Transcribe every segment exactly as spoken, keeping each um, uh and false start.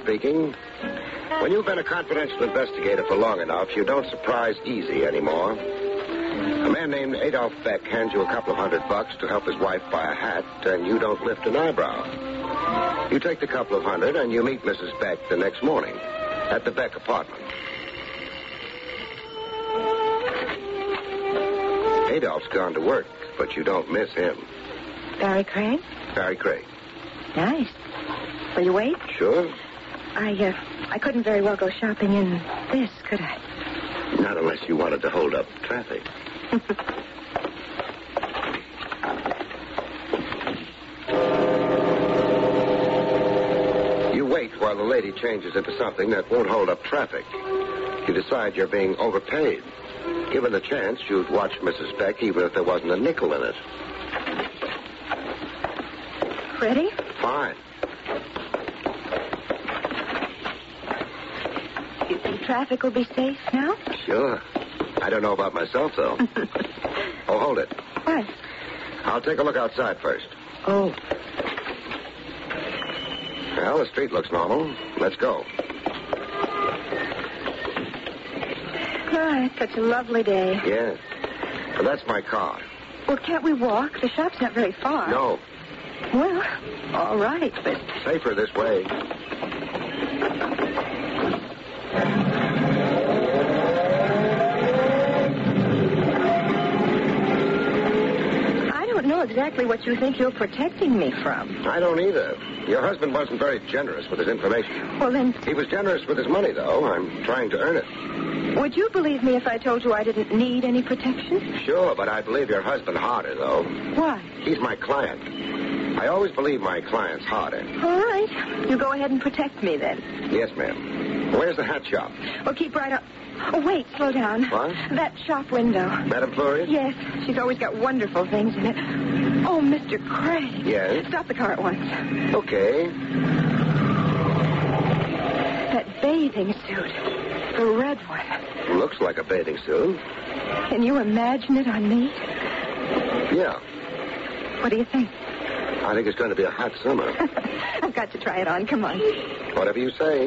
speaking. When you've been a confidential investigator for long enough, you don't surprise easy anymore. A man named Adolf Beck hands you a couple of hundred bucks to help his wife buy a hat, and you don't lift an eyebrow. You take the couple of hundred, and you meet Missus Beck the next morning at the Beck apartment. Adolph's gone to work, but you don't miss him. Barry Craig? Barry Craig. Nice. Will you wait? Sure. I, uh, I couldn't very well go shopping in this, could I? Not unless you wanted to hold up traffic. You wait while the lady changes into something that won't hold up traffic. You decide you're being overpaid. Given the chance, you'd watch Missus Beck even if there wasn't a nickel in it. Ready? Fine. You think traffic will be safe now? Sure. I don't know about myself, though. Oh, hold it. What? I'll take a look outside first. Oh. Well, the street looks normal. Let's go. Oh, it's such a lovely day. Yeah. Well, that's my car. Well, can't we walk? The shop's not very far. No. Well, all right, but... Safer this way. I don't know exactly what you think you're protecting me from. I don't either. Your husband wasn't very generous with his information. Well, then... He was generous with his money, though. I'm trying to earn it. Would you believe me if I told you I didn't need any protection? Sure, but I believe your husband harder, though. Why? He's my client. I always believe my client's harder. All right. You go ahead and protect me, then. Yes, ma'am. Where's the hat shop? Well, keep right up. Oh, wait, slow down. What? That shop window. Madame Fleury? Yes, she's always got wonderful things in it. Oh, Mister Craig. Yes? Stop the car at once. Okay. That bathing suit. The red one. Looks like a bathing suit. Can you imagine it on me? Yeah. What do you think? I think it's going to be a hot summer. I've got to try it on. Come on. Whatever you say.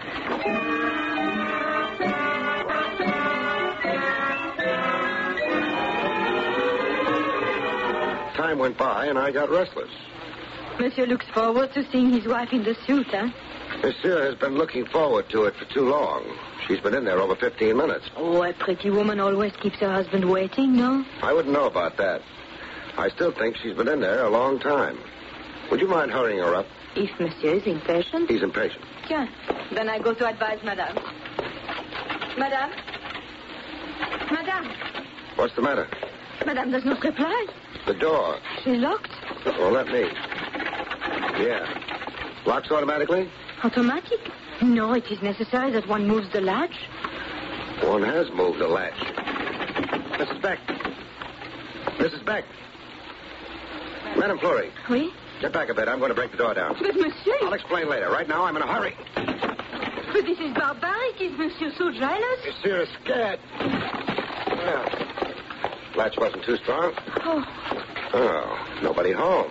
Time went by, and I got restless. Monsieur looks forward to seeing his wife in the suit, huh? Monsieur has been looking forward to it for too long. She's been in there over fifteen minutes. Oh, a pretty woman always keeps her husband waiting, no? I wouldn't know about that. I still think she's been in there a long time. Would you mind hurrying her up? If Monsieur is impatient. He's impatient. Tiens, then I go to advise Madame. Madame? Madame? What's the matter? Madame does not reply. The door. She's locked. Well, let me. Yeah. Locks automatically? Automatic? No, it is necessary that one moves the latch. One has moved the latch. Missus Beck. Missus Beck. Madame Fleury. Oui? Get back a bit. I'm going to break the door down. But, Monsieur... I'll explain later. Right now, I'm in a hurry. But this is barbaric. Is Monsieur so jealous? Monsieur is scared. Well, latch wasn't too strong. Oh. Oh, nobody home.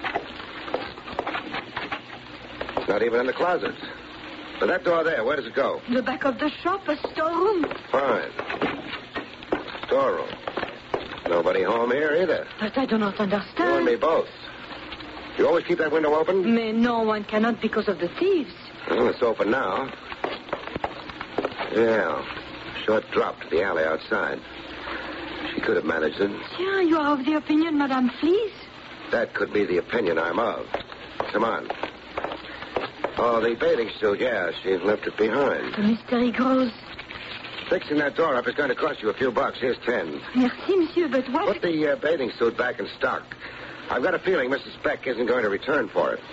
Not even in the closets. But that door there, where does it go? The back of the shop, a storeroom. Fine. Storeroom. Nobody home here either. But I do not understand. You and me both. You always keep that window open? Mais no, one cannot because of the thieves. Well, it's open now. Yeah. Short drop to the alley outside. She could have managed it. Yeah, you are of the opinion, Madame Fleece? That could be the opinion I'm of. Come on. Oh, the bathing suit, yeah, she's left it behind. The mystery grows. Fixing that door up is going to cost you a few bucks. Here's ten. Merci, monsieur, but what... Put the uh, bathing suit back in stock. I've got a feeling Missus Beck isn't going to return for it.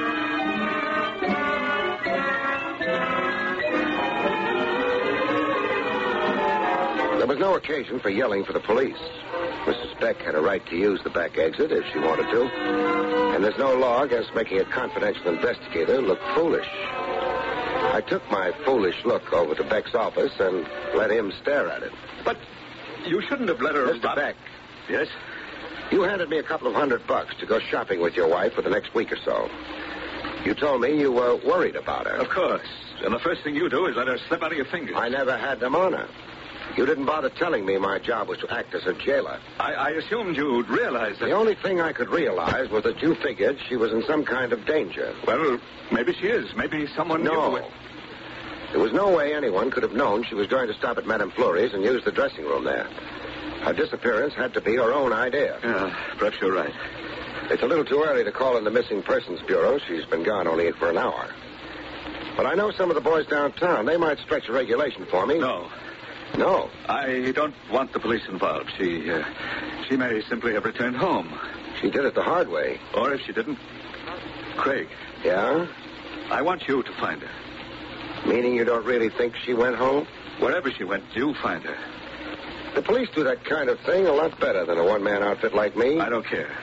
There was no occasion for yelling for the police. Missus Beck had a right to use the back exit if she wanted to. And there's no law against making a confidential investigator look foolish. I took my foolish look over to Beck's office and let him stare at it. But you shouldn't have let her... Mister Beck. Yes? You handed me a couple of hundred bucks to go shopping with your wife for the next week or so. You told me you were worried about her. Of course. And the first thing you do is let her slip out of your fingers. I never had them on her. You didn't bother telling me my job was to act as a jailer. I, I assumed you'd realize that... The only thing I could realize was that you figured she was in some kind of danger. Well, maybe she is. Maybe someone No. knew it. There was no way anyone could have known she was going to stop at Madame Fleury's and use the dressing room there. Her disappearance had to be her own idea. Yeah, perhaps you're right. It's a little too early to call in the Missing Persons Bureau. She's been gone only for an hour. But I know some of the boys downtown. They might stretch a regulation for me. No. No. I don't want the police involved. She, uh, she may simply have returned home. She did it the hard way. Or if she didn't... Craig, Yeah? I want you to find her. Meaning you don't really think she went home? Wherever she went, you find her. The police do that kind of thing a lot better than a one-man outfit like me. I don't care.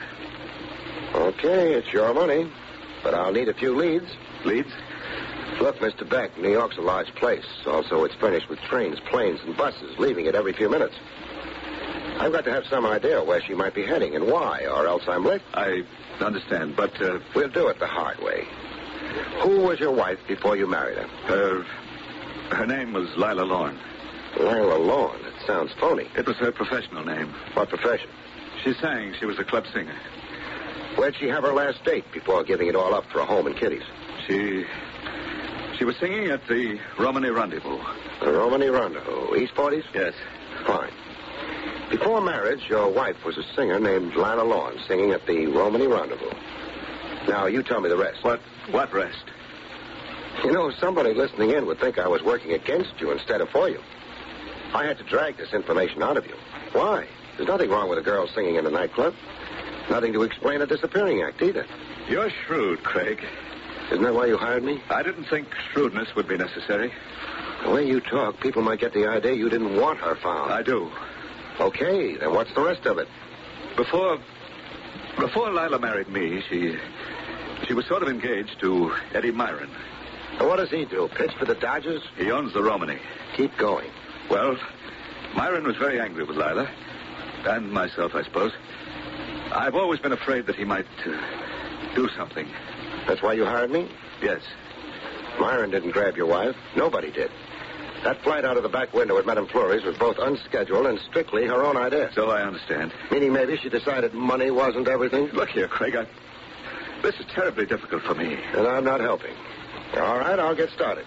Okay, it's your money. But I'll need a few leads. Leads? Look, Mister Beck, New York's a large place. Also, it's furnished with trains, planes, and buses, leaving it every few minutes. I've got to have some idea where she might be heading and why, or else I'm licked. I understand, but... Uh, We'll do it the hard way. Who was your wife before you married her? her... Her name was Lila Lorne. Lila Lorne. It sounds phony. It was her professional name. What profession? She sang. She was a club singer. Where'd she have her last date before giving it all up for a home in Kitty's? She... She was singing at the Romany Rendezvous. The Romany Rendezvous. East forties? Yes. Fine. Before marriage, your wife was a singer named Lila Lorne, singing at the Romany Rendezvous. Now, you tell me the rest. What... What rest? You know, somebody listening in would think I was working against you instead of for you. I had to drag this information out of you. Why? There's nothing wrong with a girl singing in a nightclub. Nothing to explain a disappearing act, either. You're shrewd, Craig. Isn't that why you hired me? I didn't think shrewdness would be necessary. The way you talk, people might get the idea you didn't want her found. I do. Okay, then what's the rest of it? Before... Before Lila married me, she... She was sort of engaged to Eddie Myron. And what does he do? Pitch for the Dodgers? He owns the Romany. Keep going. Well, Myron was very angry with Lila. And myself, I suppose. I've always been afraid that he might uh, do something. That's why you hired me? Yes. Myron didn't grab your wife. Nobody did. That flight out of the back window at Madame Fleury's was both unscheduled and strictly her own idea. So I understand. Meaning maybe she decided money wasn't everything? Look here, Craig, I... This is terribly difficult for me. And I'm not helping. All right, I'll get started.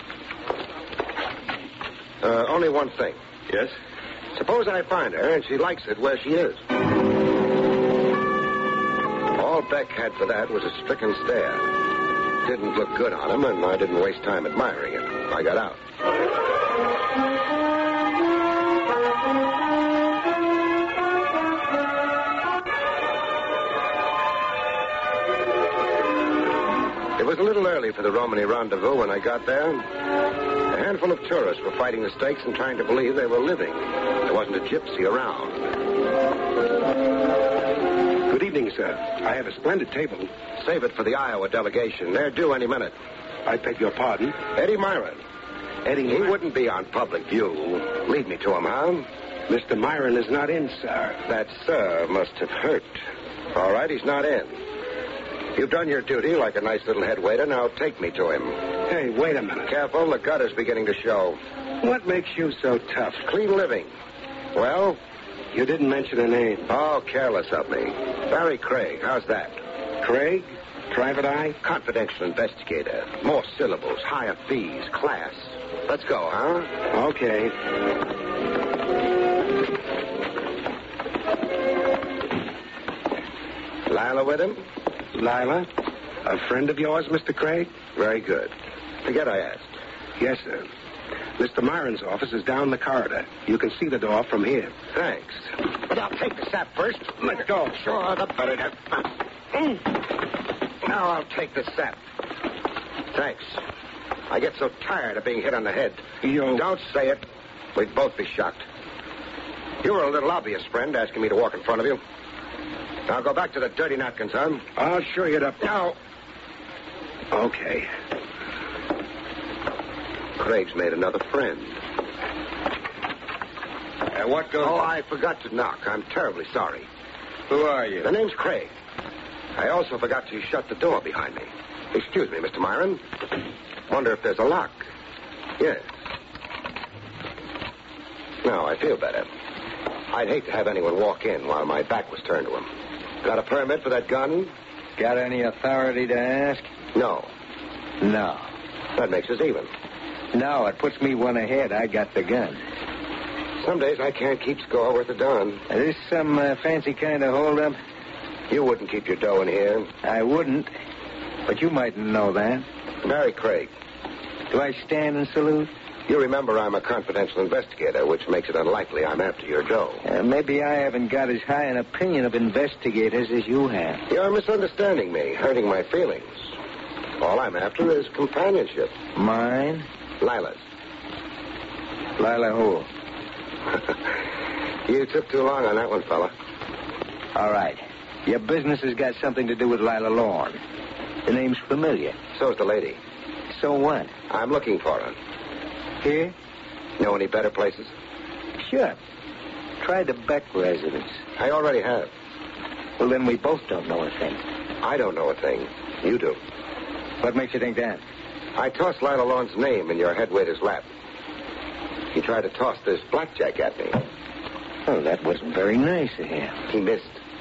Uh, only one thing. Yes? Suppose I find her and she likes it where she is. All Beck had for that was a stricken stare. Didn't look good on him, and I didn't waste time admiring it. I got out. It was a little early for the Romany Rendezvous when I got there. A handful of tourists were fighting the stakes and trying to believe they were living. There wasn't a gypsy around. Good evening, sir. I have a splendid table. Save it for the Iowa delegation. They're due any minute. I beg your pardon. Eddie Myron. Eddie, He wouldn't be on public view. Lead me to him, huh? Mister Myron is not in, sir. That sir must have hurt. All right, he's not in. You've done your duty like a nice little head waiter. Now take me to him. Hey, wait a minute. Careful, the gutter's beginning to show. What makes you so tough? Clean living. Well? You didn't mention a name. Oh, careless of me. Barry Craig, how's that? Craig? Private eye? Confidential investigator. More syllables, higher fees, class. Let's go, huh? Okay. Lila with him? Lila? A friend of yours, Mister Craig? Very good. Forget I asked. Yes, sir. Mister Myron's office is down the corridor. You can see the door from here. Thanks. But I'll take the sap first. Let go. Sure, the better. To... Mm. Now I'll take the sap. Thanks. I get so tired of being hit on the head. You... Don't say it. We'd both be shocked. You were a little obvious, friend, asking me to walk in front of you. Now go back to the dirty napkins, huh? I'll show you it up. Now. Okay. Craig's made another friend. Uh, what goes... Oh, I forgot to knock. I'm terribly sorry. Who are you? The name's Craig. I also forgot to shut the door behind me. Excuse me, Mister Myron. Wonder if there's a lock. Yes. No, I feel better. I'd hate to have anyone walk in while my back was turned to him. Got a permit for that gun? Got any authority to ask? No. No. That makes us even. No, it puts me one ahead. I got the gun. Some days I can't keep score with the Don. Is this some uh, fancy kind of holdup? You wouldn't keep your dough in here. I wouldn't. But you mightn't know that. Barry Craig. Do I stand and salute? You remember I'm a confidential investigator, which makes it unlikely I'm after your dough. Uh, maybe I haven't got as high an opinion of investigators as you have. You're misunderstanding me, hurting my feelings. All I'm after is companionship. Mine? Lila's. Lila who? You took too long on that one, fella. All right. Your business has got something to do with Lila Lorne. The name's familiar. So's the lady. So what? I'm looking for her. Here? Know any better places? Sure. Try the Beck residence. I already have. Well, then we both don't know a thing. I don't know a thing. You do. What makes you think that? I tossed Lila Lorne's name in your head waiter's lap. He tried to toss this blackjack at me. Oh, that wasn't very nice of him. He missed.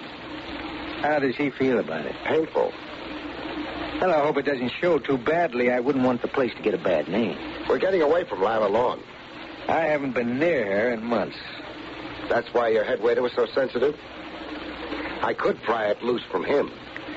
How does he feel about it? Painful. Well, I hope it doesn't show too badly. I wouldn't want the place to get a bad name. We're getting away from Lila Lorne. I haven't been near her in months. That's why your head waiter was so sensitive? I could pry it loose from him.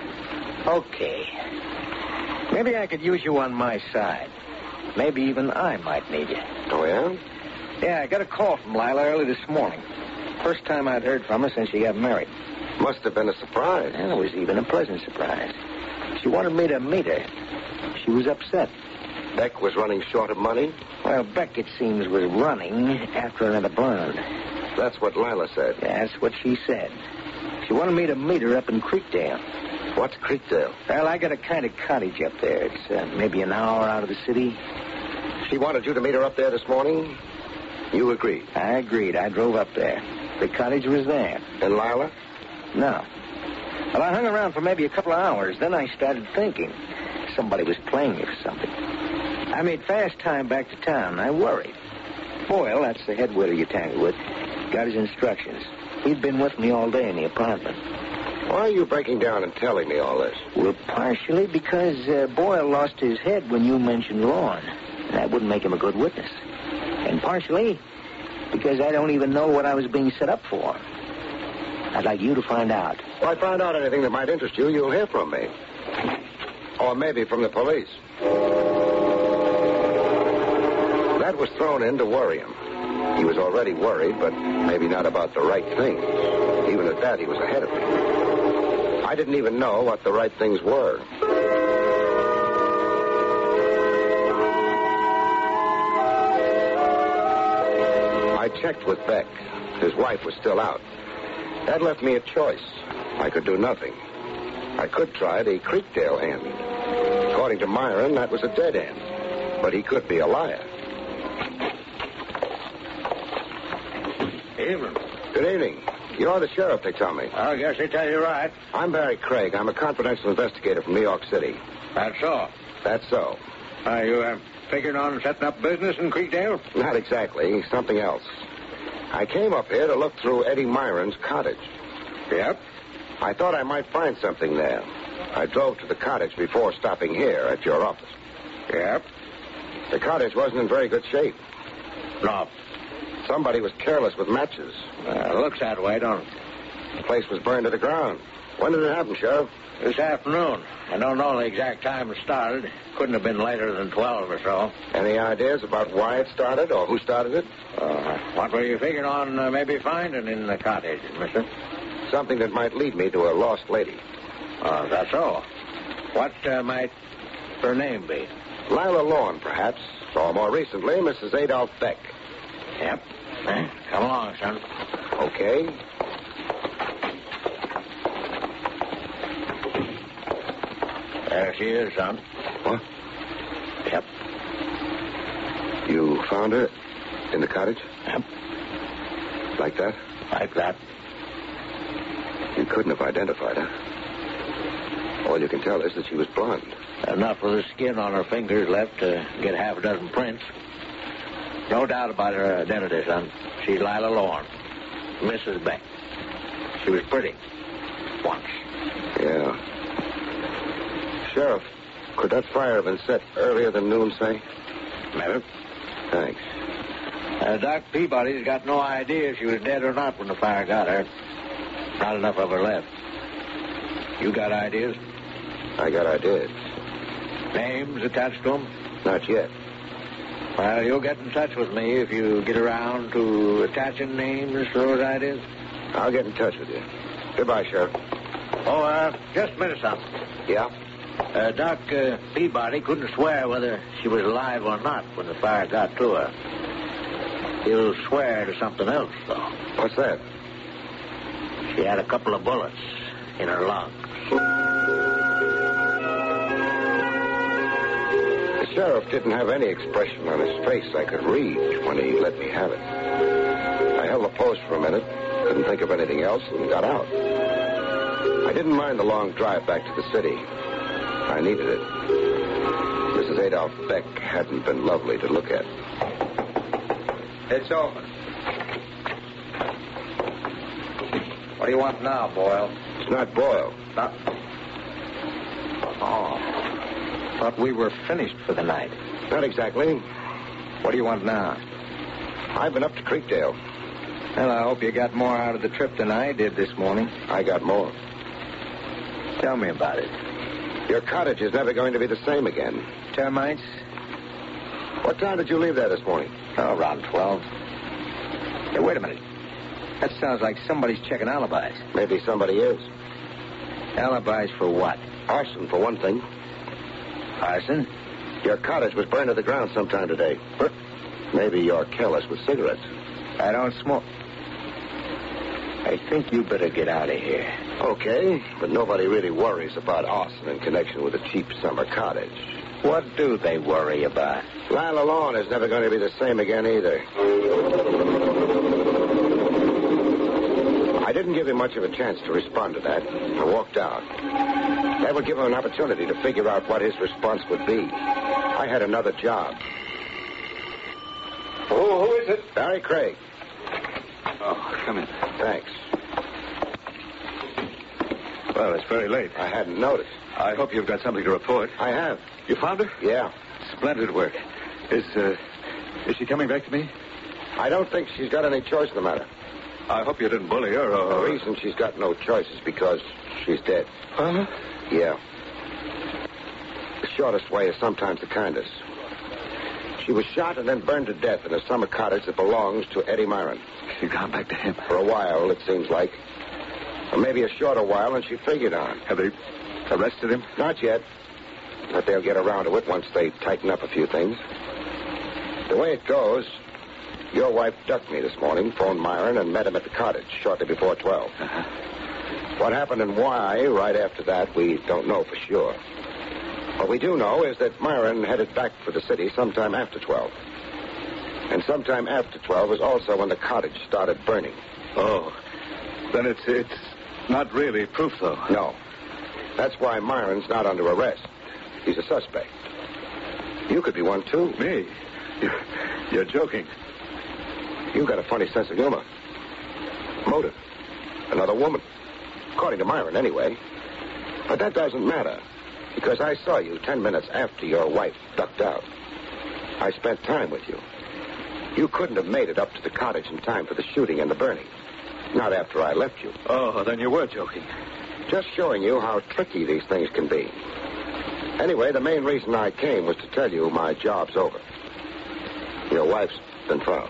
Okay. Maybe I could use you on my side. Maybe even I might need you. Oh, yeah? Yeah, I got a call from Lila early this morning. First time I'd heard from her since she got married. Must have been a surprise. And it was even a pleasant surprise. She wanted me to meet her. She was upset. Beck was running short of money? Well, Beck, it seems, was running after another blonde. That's what Lila said. That's what she said. She wanted me to meet her up in Creekdale. What's Creekdale? Well, I got a kind of cottage up there. It's uh, maybe an hour out of the city. She wanted you to meet her up there this morning? You agreed? I agreed. I drove up there. The cottage was there. And Lila? No. Well, I hung around for maybe a couple of hours. Then I started thinking. Somebody was playing me for something. I made fast time back to town. I worried. Boyle, that's the head waiter you tangled with, got his instructions. He'd been with me all day in the apartment. Why are you breaking down and telling me all this? Well, partially because uh, Boyle lost his head when you mentioned Lorne. That wouldn't make him a good witness. And partially because I don't even know what I was being set up for. I'd like you to find out. If I find out anything that might interest you, you'll hear from me. Or maybe from the police. That was thrown in to worry him. He was already worried, but maybe not about the right things. Even at that, he was ahead of me. I didn't even know what the right things were. I checked with Beck. His wife was still out. That left me a choice. I could do nothing. I could try the Creekdale end. According to Myron, that was a dead end. But he could be a liar. Evening. Good evening. You're the sheriff, they tell me. I guess they tell you right. I'm Barry Craig. I'm a confidential investigator from New York City. That's so. That's so. Are you uh, figuring on setting up business in Creekdale? Not exactly. Something else. I came up here to look through Eddie Myron's cottage. Yep. I thought I might find something there. I drove to the cottage before stopping here at your office. Yep. The cottage wasn't in very good shape. No. Somebody was careless with matches. Uh, looks that way, don't it? The place was burned to the ground. When did it happen, Sheriff? This afternoon. I don't know the exact time it started. Couldn't have been later than twelve or so. Any ideas about why it started or who started it? Uh, what were you figuring on uh, maybe finding in the cottage, mister? Something that might lead me to a lost lady. Oh, that's so. What uh, might her name be? Lila Lorne, perhaps. Or more recently, Missus Adolph Beck. Yep. Eh, come along, son. Okay. There she is, son. What? Yep. You found her in the cottage? Yep. Like that? Like that. You couldn't have identified her. All you can tell is that she was blonde. Enough of the skin on her fingers left to get half a dozen prints. No doubt about her identity, son. She's Lila Lorne, Missus Beck. She was pretty. Once. Yeah. Sheriff, could that fire have been set earlier than noon, say? Maybe. Thanks. Uh, Doc Peabody's got no idea if she was dead or not when the fire got her. Not enough of her left. You got ideas? I got ideas. Names attached to them? Not yet. Well, you'll get in touch with me if you get around to attaching names to those ideas. I'll get in touch with you. Goodbye, Sheriff. Oh, uh, just a minute, son. Yeah? Uh, Doc uh, Peabody couldn't swear whether she was alive or not when the fire got to her. He'll swear to something else, though. What's that? She had a couple of bullets in her lungs. The sheriff didn't have any expression on his face I could read when he let me have it. I held the post for a minute, couldn't think of anything else, and got out. I didn't mind the long drive back to the city. I needed it. Missus Adolph Beck hadn't been lovely to look at. It's open. What do you want now, Boyle? It's not Boyle. Not... Oh. Thought we were finished for the night. Not exactly. What do you want now? I've been up to Creekdale. Well, I hope you got more out of the trip than I did this morning. I got more. Tell me about it. Your cottage is never going to be the same again. Termites? What time did you leave there this morning? Oh, around twelve. Hey, wait a minute. That sounds like somebody's checking alibis. Maybe somebody is. Alibis for what? Arson, for one thing. Arson? Your cottage was burned to the ground sometime today. What? Maybe you're careless with cigarettes. I don't smoke. I think you better get out of here. Okay, but nobody really worries about arson in connection with a cheap summer cottage. What do they worry about? Lila Lawn is never going to be the same again either. I didn't give him much of a chance to respond to that. I walked out. That would give him an opportunity to figure out what his response would be. I had another job. Oh, who is it? Barry Craig. Oh, come in. Thanks. Well, it's very late. I hadn't noticed. I hope you've got something to report. I have. You found her? Yeah. Splendid work. Is, uh, is she coming back to me? I don't think she's got any choice in the matter. I hope you didn't bully her, or... The reason she's got no choice is because she's dead. Huh? Yeah. The shortest way is sometimes the kindest. She was shot and then burned to death in a summer cottage that belongs to Eddie Myron. She's gone back to him. For a while, it seems like. Or maybe a shorter while than she figured on. Have they arrested him? Not yet. But they'll get around to it once they tighten up a few things. The way it goes, your wife ducked me this morning, phoned Myron, and met him at the cottage shortly before twelve. Uh-huh. What happened and why right after that, we don't know for sure. What we do know is that Myron headed back for the city sometime after twelve. And sometime after twelve was also when the cottage started burning. Oh. Then it's it's not really proof, though. No. That's why Myron's not under arrest. He's a suspect. You could be one, too. Me? You're, you're joking. You've got a funny sense of humor. Motive. Another woman. According to Myron, anyway. But that doesn't matter, because I saw you ten minutes after your wife ducked out. I spent time with you. You couldn't have made it up to the cottage in time for the shooting and the burning. Not after I left you. Oh, then you were joking. Just showing you how tricky these things can be. Anyway, the main reason I came was to tell you my job's over. Your wife's been found.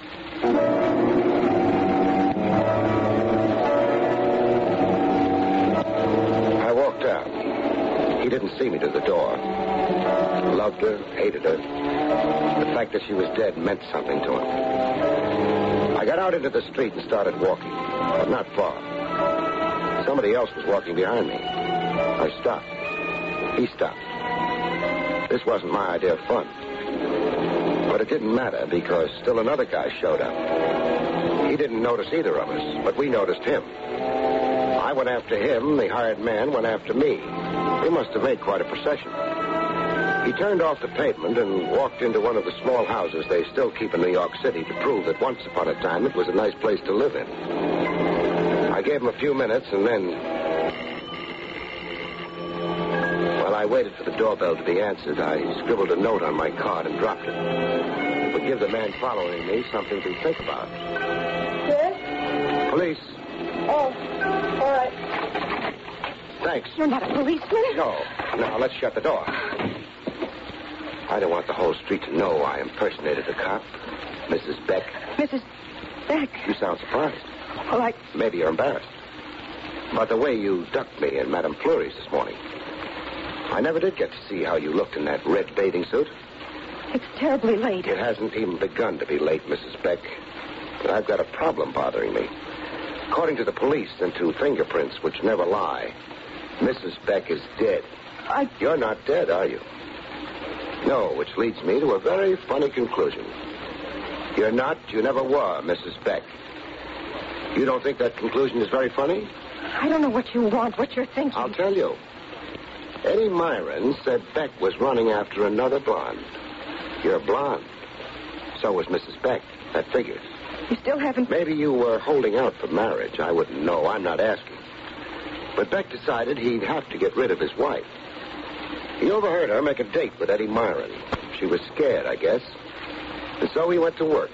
I walked out. He didn't see me to the door. Loved her, hated her. The fact that she was dead meant something to him. I got out into the street and started walking, but not far. Somebody else was walking behind me. I stopped. He stopped. This wasn't my idea of fun. But it didn't matter because still another guy showed up. He didn't notice either of us, but we noticed him. I went after him, the hired man went after me. He must have made quite a procession. He turned off the pavement and walked into one of the small houses they still keep in New York City to prove that once upon a time it was a nice place to live in. I gave him a few minutes, and then... While I waited for the doorbell to be answered, I scribbled a note on my card and dropped it. It would give the man following me something to think about. Yes? Police. Oh, all right. Thanks. You're not a policeman? No. Now, let's shut the door. I don't want the whole street to know I impersonated a cop. Missus Beck. Missus Beck. You sound surprised. Well, I... Maybe you're embarrassed. About the way you ducked me in Madame Fleury's this morning. I never did get to see how you looked in that red bathing suit. It's terribly late. It hasn't even begun to be late, Missus Beck. But I've got a problem bothering me. According to the police and to fingerprints, which never lie, Missus Beck is dead. I... You're not dead, are you? No, which leads me to a very funny conclusion. You're not, you never were, Missus Beck. You don't think that conclusion is very funny? I don't know what you want, what you're thinking. I'll tell you. Eddie Myron said Beck was running after another blonde. You're blonde. So was Missus Beck. That figures. You still haven't... Maybe you were holding out for marriage. I wouldn't know. I'm not asking. But Beck decided he'd have to get rid of his wife. He overheard her make a date with Eddie Myron. She was scared, I guess. And so he went to work.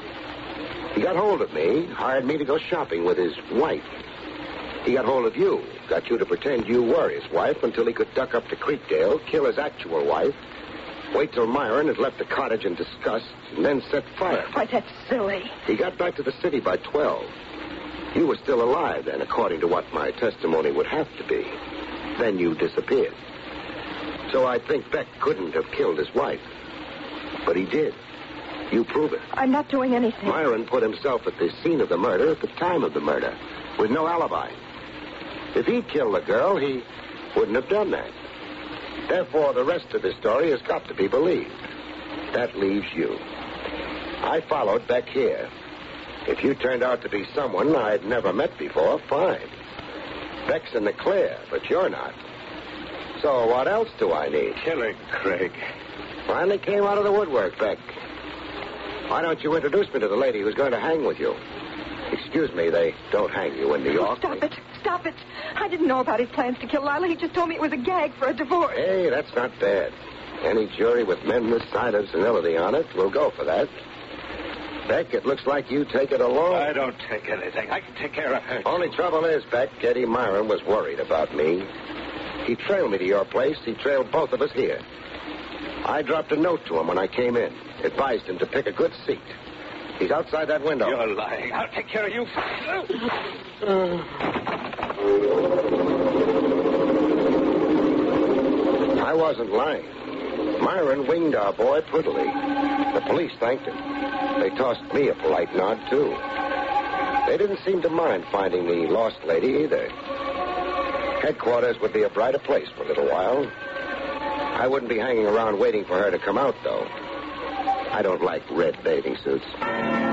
He got hold of me, hired me to go shopping with his wife. He got hold of you, got you to pretend you were his wife until he could duck up to Creekdale, kill his actual wife, wait till Myron had left the cottage in disgust, and then set fire. Why, that's silly. He got back to the city by twelve. You were still alive then, according to what my testimony would have to be. Then you disappeared. So I think Beck couldn't have killed his wife. But he did. You prove it. I'm not doing anything. Myron put himself at the scene of the murder at the time of the murder, with no alibi. If he'd killed the girl, he wouldn't have done that. Therefore, the rest of the story has got to be believed. That leaves you. I followed Beck here. If you turned out to be someone I'd never met before, fine. Beck's in the clear, but you're not. So what else do I need? Killing, Craig. Finally came out of the woodwork, Beck. Why don't you introduce me to the lady who's going to hang with you? Excuse me, they don't hang you in New York. Stop it. Stop it. I didn't know about his plans to kill Lila. He just told me it was a gag for a divorce. Hey, that's not bad. Any jury with men this side of senility on it will go for that. Beck, it looks like you take it alone. I don't take anything. I can take care of her. Only trouble is, Beck, Eddie Myron was worried about me. He trailed me to your place. He trailed both of us here. I dropped a note to him when I came in. Advised him to pick a good seat. He's outside that window. You're lying. I'll take care of you. I wasn't lying. Myron winged our boy prettily. The police thanked him. They tossed me a polite nod, too. They didn't seem to mind finding the lost lady either. Headquarters would be a brighter place for a little while. I wouldn't be hanging around waiting for her to come out, though. I don't like red bathing suits.